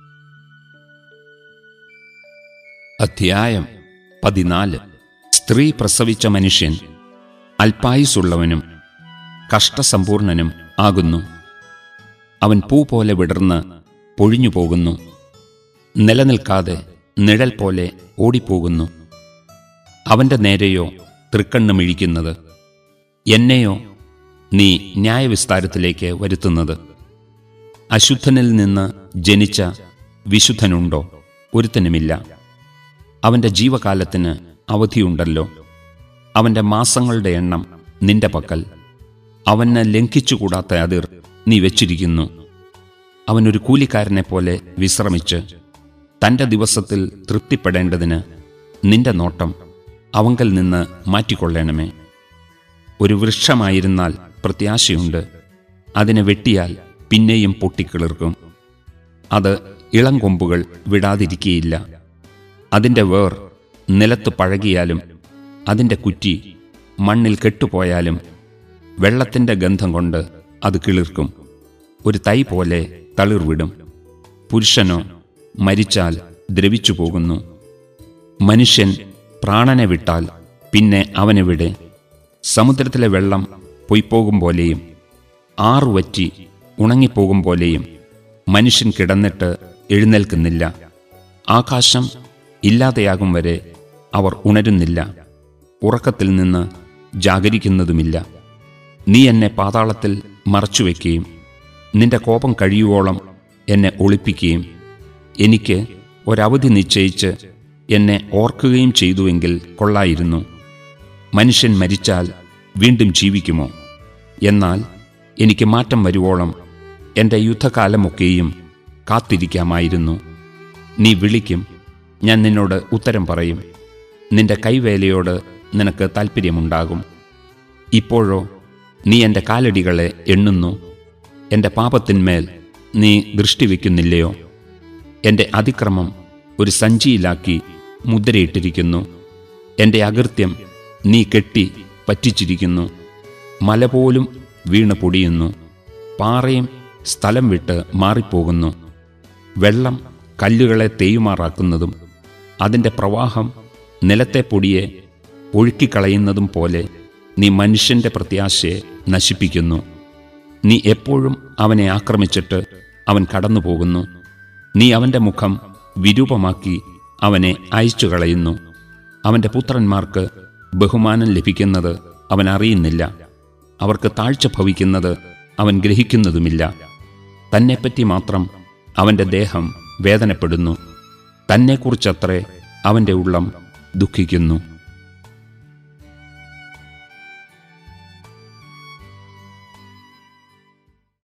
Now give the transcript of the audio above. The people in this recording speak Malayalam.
അധ്യായം 14. സ്ത്രീ പ്രസവിച്ച മനുഷ്യൻ അല്പായുസുള്ളവനും കഷ്ടസമ്പൂർണനും ആകുന്നു. അവൻ പൂ പോലെ വിടർന്ന് പൊഴിഞ്ഞു പോകുന്നു, നിലനിൽക്കാതെ നിഴൽ പോലെ ഓടിപ്പോകുന്നു. അവൻ്റെ നേരെയോ തൃക്കണ്ണ് മിഴിക്കുന്നത്, എന്നെയോ നീ ന്യായവിസ്താരത്തിലേക്ക് വരുത്തുന്നത്. അശുദ്ധനിൽ നിന്ന് ജനിച്ച വിശുദ്ധനുണ്ടോ? ഒരുത്തനുമില്ല. അവൻ്റെ ജീവകാലത്തിന് അവധിയുണ്ടല്ലോ. അവൻ്റെ മാസങ്ങളുടെ എണ്ണം നിന്റെ പക്കൽ. അവന് ലംഘിച്ചുകൂടാത്ത അതിർ നീ വച്ചിരിക്കുന്നു. അവനൊരു കൂലിക്കാരനെ പോലെ വിശ്രമിച്ച് തൻ്റെ ദിവസത്തിൽ തൃപ്തിപ്പെടേണ്ടതിന് നിന്റെ നോട്ടം അവങ്കൽ നിന്ന് മാറ്റിക്കൊള്ളണമേ. ഒരു വൃക്ഷമായിരുന്നാൽ പ്രത്യാശയുണ്ട്. അതിനെ വെട്ടിയാൽ പിന്നെയും പൊട്ടിക്കിളിർക്കും. അത് ഇളംകൊമ്പുകൾ വിടാതിരിക്കുകയില്ല. അതിൻ്റെ വേർ നിലത്ത് പഴകിയാലും അതിൻ്റെ കുറ്റി മണ്ണിൽ കെട്ടുപോയാലും വെള്ളത്തിൻ്റെ ഗന്ധം കൊണ്ട് അത് കിളിർക്കും. ഒരു തൈ പോലെ തളിർവിടും. പുരുഷനോ മരിച്ചാൽ ദ്രവിച്ചു പോകുന്നു. മനുഷ്യൻ പ്രാണനെ വിട്ടാൽ പിന്നെ അവനെവിടെ? സമുദ്രത്തിലെ വെള്ളം പൊയ്പോകും പോലെയും ആറുവറ്റി ഉണങ്ങിപ്പോകും പോലെയും മനുഷ്യൻ കിടന്നിട്ട് എഴുന്നേൽക്കുന്നില്ല. ആകാശം ഇല്ലാതെയാകും വരെ അവർ ഉണരുന്നില്ല, ഉറക്കത്തിൽ നിന്ന് ജാഗരിക്കുന്നതുമില്ല. നീ എന്നെ പാതാളത്തിൽ മറച്ചുവെക്കുകയും നിന്റെ കോപം കഴിയുവോളം എന്നെ ഒളിപ്പിക്കുകയും എനിക്ക് ഒരവധി നിശ്ചയിച്ച് എന്നെ ഓർക്കുകയും ചെയ്തുവെങ്കിൽ കൊള്ളായിരുന്നു. മനുഷ്യൻ മരിച്ചാൽ വീണ്ടും ജീവിക്കുമോ? എന്നാൽ എനിക്ക് മാറ്റം വരുവോളം എൻ്റെ യുദ്ധകാലമൊക്കെയും കാത്തിരിക്കാമായിരുന്നു. നീ വിളിക്കും, ഞാൻ നിന്നോട് ഉത്തരം പറയും. നിന്റെ കൈവേലയോട് നിനക്ക് താൽപ്പര്യമുണ്ടാകും. ഇപ്പോഴോ നീ എൻ്റെ കാലടികളെ എണ്ണുന്നു. എൻ്റെ പാപത്തിന്മേൽ നീ ദൃഷ്ടി വയ്ക്കുന്നില്ലയോ? എൻ്റെ അതിക്രമം ഒരു സഞ്ചിയിലാക്കി മുദ്രയിട്ടിരിക്കുന്നു. എൻ്റെ അകൃത്യം നീ കെട്ടി പറ്റിച്ചിരിക്കുന്നു. മല പോലും വീണ് പൊടിയുന്നു. പാറയും സ്ഥലം വിട്ട് മാറിപ്പോകുന്നു. വെള്ളം കല്ലുകളെ തേയുമാറാക്കുന്നതും അതിൻ്റെ പ്രവാഹം നിലത്തെ പൊടിയെ ഒഴുക്കിക്കളയുന്നതും പോലെ നീ മനുഷ്യൻ്റെ പ്രത്യാശയെ നശിപ്പിക്കുന്നു. നീ എപ്പോഴും അവനെ ആക്രമിച്ചിട്ട് അവൻ കടന്നു പോകുന്നു. നീ അവൻ്റെ മുഖം വിരൂപമാക്കി അവനെ അയച്ചു കളയുന്നു. അവൻ്റെ പുത്രന്മാർക്ക് ബഹുമാനം ലഭിക്കുന്നത് അവൻ അറിയുന്നില്ല. അവർക്ക് താഴ്ച ഭവിക്കുന്നത് അവൻ ഗ്രഹിക്കുന്നതുമില്ല. തന്നെപ്പറ്റി മാത്രം അവൻ്റെ ദേഹം വേദനപ്പെടുന്നു. തന്നെക്കുറിച്ചത്രേ അവൻ്റെ ഉള്ളം ദുഃഖിക്കുന്നു.